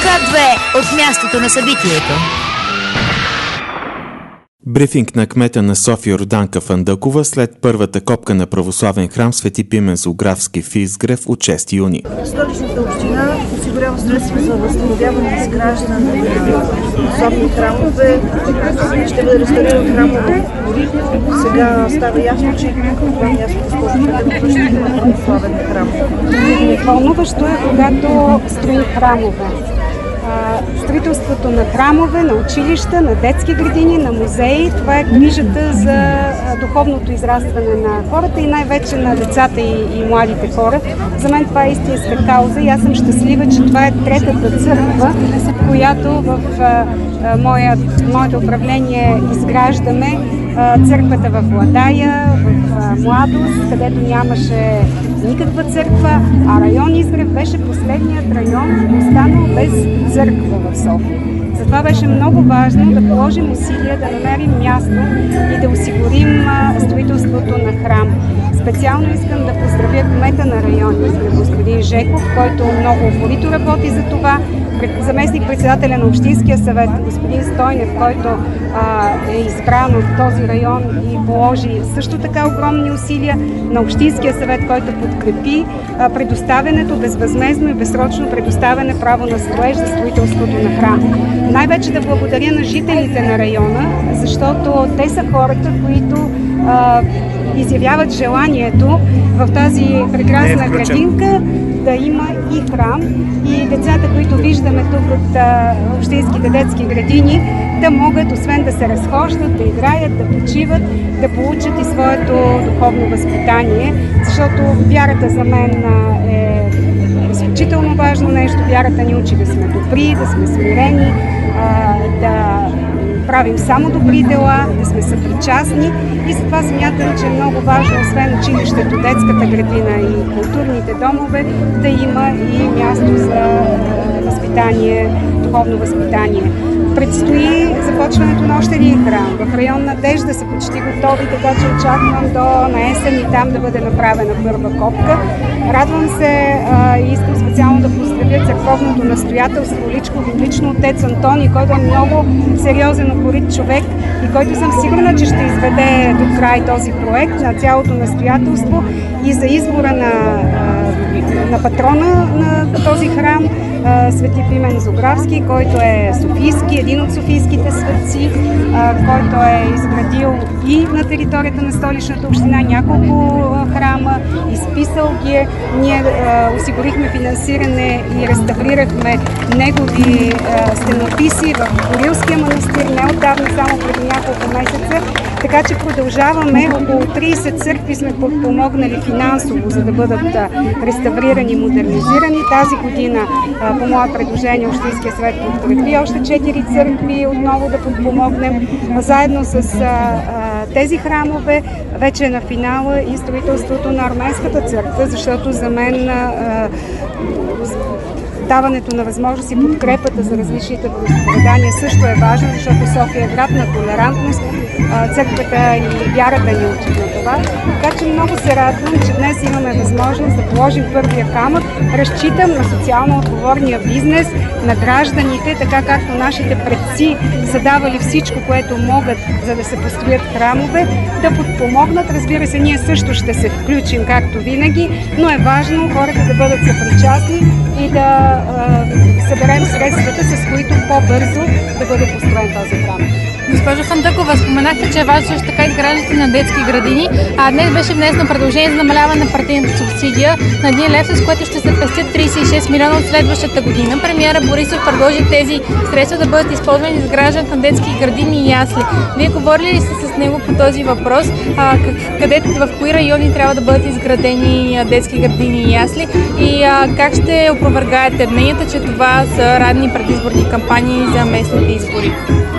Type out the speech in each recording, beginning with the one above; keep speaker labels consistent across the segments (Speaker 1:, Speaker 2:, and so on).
Speaker 1: К2 от мястото на събитието.
Speaker 2: Брифинг на кмета на София Йорданка Фандъкова след първата копка на православен храм Свети Пимен Зографски в Изгрев от 6 юни.
Speaker 3: Столичната община осигурява средства за възстановяване и изграждане на особени храмове. Ще бъде реставриран храмове. Сега става ясно, че това място ще има православен храм.
Speaker 4: Вълнуващо е, когато строим храмове. Строителството на храмове, на училища, на детски градини, на музеи. Това е грижата за духовното израстване на хората и най-вече на децата и младите хора. За мен това е истинска кауза и аз съм щастлива, че това е третата църква, която в моето управление изграждаме. Църквата в Владая, в Младост, където нямаше никаква църква, а район Изгрев беше последният район, останал без църква в София. Затова беше много важно да положим усилия, да намерим място и да осигурим строителството на храм. Специално искам да поздравя кмета на район Изгрев, господин Жеков, който много упорито работи за това. Заместник-председателя на Общинския съвет, господин Стойнев, който е избран от този район и положи също така огромни усилия, на Общинския съвет, който подкрепи предоставянето, безвъзмездно и безсрочно предоставяне право на строеж за строителството на храм. Най-вече да благодаря на жителите на района, защото те са хората, които изявяват желанието в тази прекрасна градинка да има и храм, и децата, които виждаме тук от общинските детски градини, да могат, освен да се разхождат, да играят, да почиват, да получат и своето духовно възпитание, защото вярата за мен е изключително важно нещо. Вярата ни учи да сме добри, да сме смирени, да правим само добри дела, да сме съпричастни и затова смятам, че е много важно, освен училището, детската градина и културните домове, да има и място за възпитание, духовно възпитание. Предстои започването на още един храм. В район Надежда са почти готови, така че очаквам до на есен и там да бъде направена първа копка. Радвам се и искам специално да поздравя църковното настоятелство, лично отец Антони, който е много сериозен, упорит човек и който съм сигурна, че ще изведе до край този проект на цялото настоятелство и за избора на патрона на този храм, Свети Пимен Зографски, който е софийски, един от софийските светци, който е изградил и на територията на Столичната община няколко храма, изписал ги е. Ние осигурихме финансиране и реставрирахме негови стенописи в Кирилския манастир неотдавна, само преди няколко месеца. Така че продължаваме. Около 30 църкви сме помогнали финансово, за да бъдат реставрирани и модернизирани. Тази година, по мое предложение, Общинския съвет подкрепи още 4 църкви отново да подпомогнем. Заедно с тези храмове вече е на финала и строителството на Арменската църква, защото за мен даването на възможност и подкрепата за различните вероизповедания също е важно, защото София е град на толерантност, църквата и вярата ни учат на това. Така че много се радвам, че днес имаме възможност да положим първия камък. Разчитам на социално отговорния бизнес, на гражданите, така както нашите предци са давали всичко, което могат, за да се построят храмове, да подпомогнат. Разбира се, ние също ще се включим, както винаги, но е важно хората да бъдат съпричастни и да съберем средствата, с които по-бързо да бъде построен този храм.
Speaker 5: Госпожо Фандъкова, споменахте, че е важно също така изграждането на детски градини, а днес беше внесено предложение за намаляване на партийната субсидия на 1 лев, с което ще се пестят 36 милиона от следващата година. Премиера Борисов предложи тези средства да бъдат използвани за изграждането на детски градини и ясли. Вие говорили ли сте с него по този въпрос? В кои райони трябва да бъдат изградени детски градини и ясли? И как ще опровергаете мненията, че това са ранни предизборни кампании за местните избори?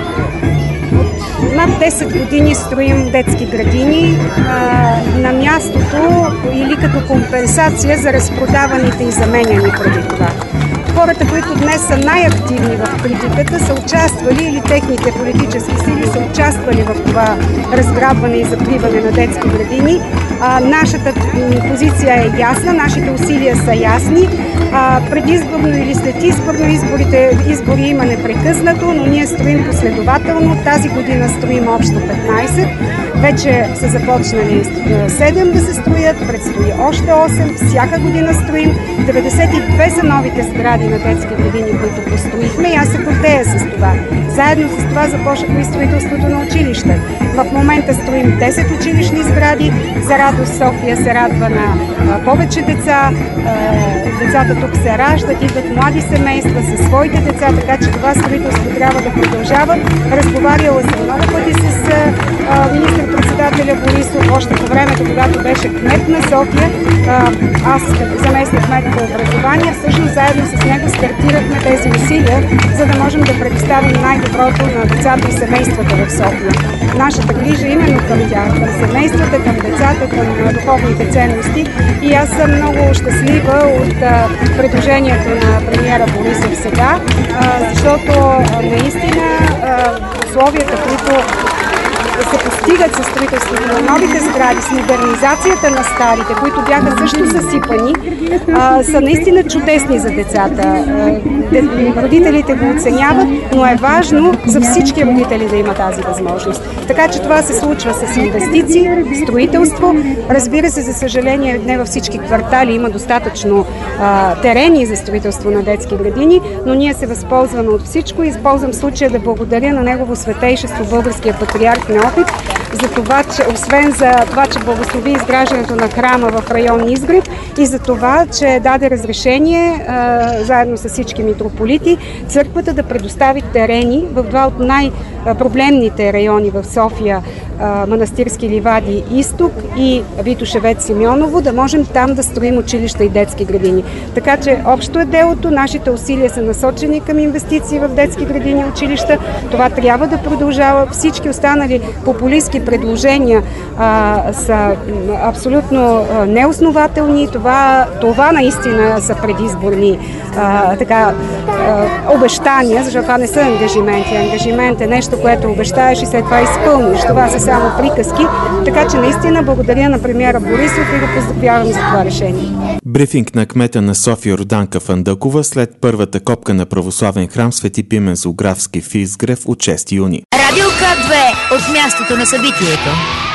Speaker 4: Над 10 години строим детски градини на мястото или като компенсация за разпродаваните и заменяни преди това. хората, които днес са най-активни в критиката, са участвали или техните политически сили са участвали в това разграбване и закриване на детски градини. Нашата позиция е ясна, нашите усилия са ясни. Предизборно или след избори има непрекъснато, но ние строим последователно. Тази година строим общо 15. Вече са започнали 7 да се строят, предстои още 8. Всяка година строим. 92 са новите сгради на детски градини, които построихме и аз се гордея с това. Заедно с това започнахме и строителството на училища. В момента строим 10 училищни сгради. За радост София се радва на повече деца. Децата тук се раждат, идват млади семейства със своите деца, така че това строителство трябва да продължава. Разговаряла съм много пъти с министър-председателя Борисов, още по времето, когато беше кмет на София. Аз като заместник кмет по образование, всъщност заедно с него стартирахме тези усилия, за да можем да предоставим най-доброто на децата и семействата в София. Нашата грижа именно към тях, към семействата, към децата, към духовните ценности и аз съм много щастлива от предложението на премиера Борисов сега, защото наистина условията, които се постигат със строителството на новите сгради, с модернизацията на старите, които бяха също съсипани, са наистина чудесни за децата. Родителите го оценяват, но е важно за всички родители да има тази възможност. Така че това се случва с инвестиции, строителство. Разбира се, за съжаление, не във всички квартали има достатъчно терени за строителство на детски градини, но ние се възползваме от всичко и използвам случая да благодаря на Негово светейшество българския патриарх Неофит за това, че освен за това, че благослови изграждането на храма в район Изгрев и за това, че даде разрешение заедно с всички митрополити църквата да предостави терени в два от най-проблемните райони в София, Манастирски ливади Изток и Витошевец Симеоново, да можем там да строим училища и детски градини. Така че общо е делото, нашите усилия са насочени към инвестиции в детски градини и училища. Това трябва да продължава. Всички останали популистки предложения са абсолютно неоснователни. Това наистина са предизборни обещания, защото това не са ангажименти. Ангажимент е нещо, което обещаеш и след това изпълниш. Това са само приказки. Така че наистина благодаря на премиера Борисов и го поздравявам за това решение.
Speaker 2: Брифинг на кмета на София Руданка Фандъкова след първата копка на православен храм Свети Пимен Зоографски в Изгрев от 6 юни.
Speaker 1: Радио К2 от мястото на събитието.